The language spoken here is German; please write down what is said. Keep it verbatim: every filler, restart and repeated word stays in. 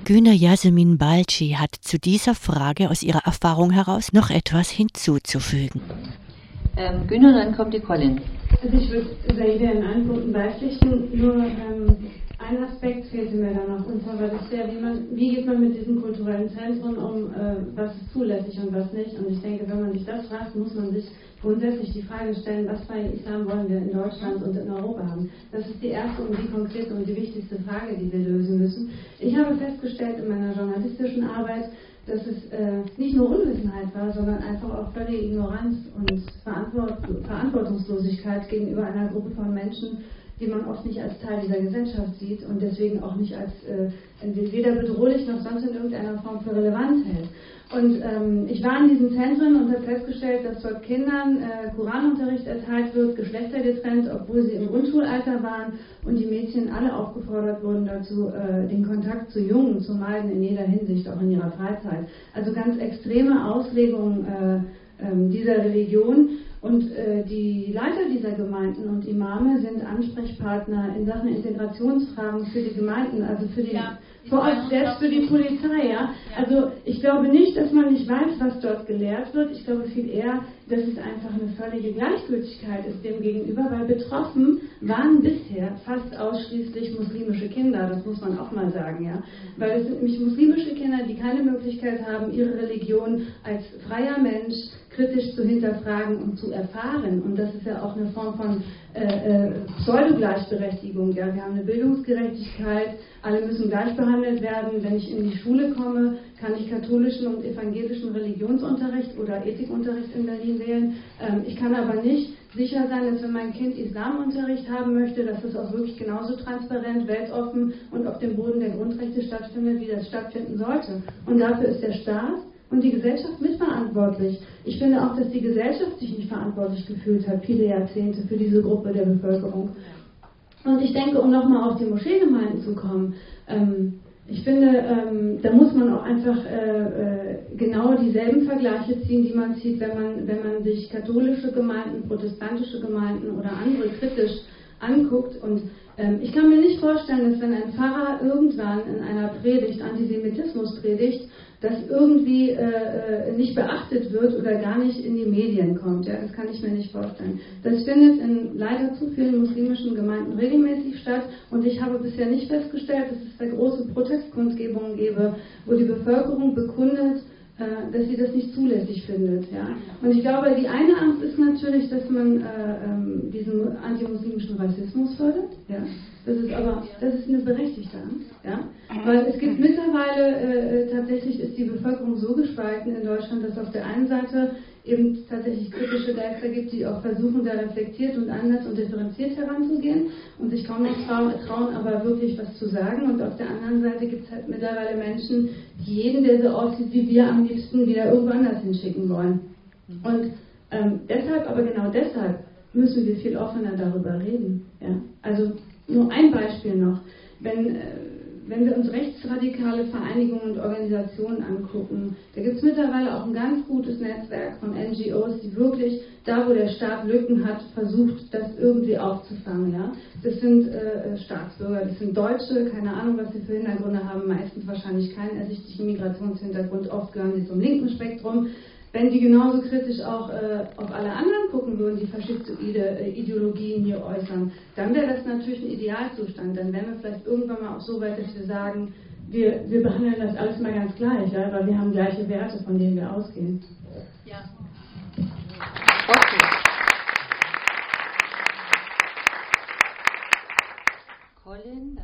Güner Yasemin Balci hat zu dieser Frage aus ihrer Erfahrung heraus noch etwas hinzuzufügen. Ähm, Güner, dann kommt die Colin. Also ich würde Saida in allen Punkten beipflichten, nur ähm, ein Aspekt fehlte mir da noch, und zwar war das der, wie, man, wie geht man mit diesen kulturellen Zentren um, äh, was ist zulässig und was nicht. Und ich denke, wenn man sich das fragt, muss man sich grundsätzlich die Frage stellen, was für einen Islam wollen wir in Deutschland und in Europa haben. Das ist die erste und die konkrete und die wichtigste Frage, die wir lösen müssen. Ich habe festgestellt in meiner journalistischen Arbeit, dass es äh, nicht nur Unwissenheit war, sondern einfach auch völlige Ignoranz und Verantwort Verantwortungslosigkeit gegenüber einer Gruppe von Menschen, die man oft nicht als Teil dieser Gesellschaft sieht und deswegen auch nicht als äh, weder bedrohlich noch sonst in irgendeiner Form für relevant hält. Und ähm, ich war in diesen Zentren und habe festgestellt, dass dort Kindern äh, Koranunterricht erteilt wird, geschlechtergetrennt, obwohl sie im Grundschulalter waren, und die Mädchen alle aufgefordert wurden dazu, äh, den Kontakt zu Jungen zu meiden in jeder Hinsicht, auch in ihrer Freizeit. Also ganz extreme Auslegungen äh, äh, dieser Religion. Und äh, die Leiter dieser Gemeinden und Imame sind Ansprechpartner in Sachen Integrationsfragen für die Gemeinden, also für die, ja, vor Ort, selbst für die Polizei. Ja? Ja. Also ich glaube nicht, dass man nicht weiß, was dort gelehrt wird. Ich glaube viel eher, dass es einfach eine völlige Gleichgültigkeit ist dem gegenüber, weil betroffen waren bisher fast ausschließlich muslimische Kinder, das muss man auch mal sagen. Ja? Weil es sind nämlich muslimische Kinder, die keine Möglichkeit haben, ihre Religion als freier Mensch kritisch zu hinterfragen und zu erfahren. Und das ist ja auch eine Form von äh, äh, Pseudo-Gleichberechtigung. Ja? Wir haben eine Bildungsgerechtigkeit, alle müssen gleich behandelt werden. Wenn ich in die Schule komme, kann ich katholischen und evangelischen Religionsunterricht oder Ethikunterricht in Berlin wählen. Ähm, ich kann aber nicht sicher sein, dass wenn mein Kind Islamunterricht haben möchte, dass das auch wirklich genauso transparent, weltoffen und auf dem Boden der Grundrechte stattfindet, wie das stattfinden sollte. Und dafür ist der Staat und die Gesellschaft mitverantwortlich. Ich finde auch, dass die Gesellschaft sich nicht verantwortlich gefühlt hat, viele Jahrzehnte, für diese Gruppe der Bevölkerung. Und ich denke, um nochmal auf die Moscheegemeinden zu kommen, ähm, ich finde, ähm, da muss man auch einfach äh, äh, genau dieselben Vergleiche ziehen, die man zieht, wenn man, wenn man sich katholische Gemeinden, protestantische Gemeinden oder andere kritisch anguckt. Und ähm, ich kann mir nicht vorstellen, dass wenn ein Pfarrer irgendwann in einer Predigt Antisemitismus predigt, das irgendwie äh, nicht beachtet wird oder gar nicht in die Medien kommt. Ja? Das kann ich mir nicht vorstellen. Das findet in leider zu vielen muslimischen Gemeinden regelmäßig statt, und ich habe bisher nicht festgestellt, dass es da große Protestkundgebungen gäbe, wo die Bevölkerung bekundet, äh, dass sie das nicht zulässig findet. Ja? Und ich glaube, die eine Angst ist natürlich, dass man äh, ähm, diesen antimuslimischen Rassismus fördert. Ja? Das ist aber, das ist eine berechtigte Angst, ja? Weil es gibt mittlerweile, äh, tatsächlich ist die Bevölkerung so gespalten in Deutschland, dass auf der einen Seite eben tatsächlich kritische Geister gibt, die auch versuchen, da reflektiert und anders und differenziert heranzugehen und sich kaum nicht trauen, trauen, aber wirklich was zu sagen. Und auf der anderen Seite gibt es halt mittlerweile Menschen, die jeden, der so aussieht wie wir, am liebsten wieder irgendwo anders hinschicken wollen. Und ähm, deshalb, aber genau deshalb, müssen wir viel offener darüber reden. Ja? Also nur ein Beispiel noch. Wenn, äh, wenn wir uns rechtsradikale Vereinigungen und Organisationen angucken, da gibt es mittlerweile auch ein ganz gutes Netzwerk von N G Os, die wirklich da, wo der Staat Lücken hat, versucht, das irgendwie aufzufangen. Ja? Das sind äh, Staatsbürger, das sind Deutsche, keine Ahnung, was sie für Hintergründe haben, meistens wahrscheinlich keinen ersichtlichen Migrationshintergrund, oft gehören sie zum linken Spektrum. Wenn die genauso kritisch auch äh, auf alle anderen gucken würden, die faschistoide äh, Ideologien hier äußern, dann wäre das natürlich ein Idealzustand. Dann wären wir vielleicht irgendwann mal auch so weit, dass wir sagen, wir, wir behandeln das alles mal ganz gleich, ja, weil wir haben gleiche Werte, von denen wir ausgehen. Ja. Okay. Colin,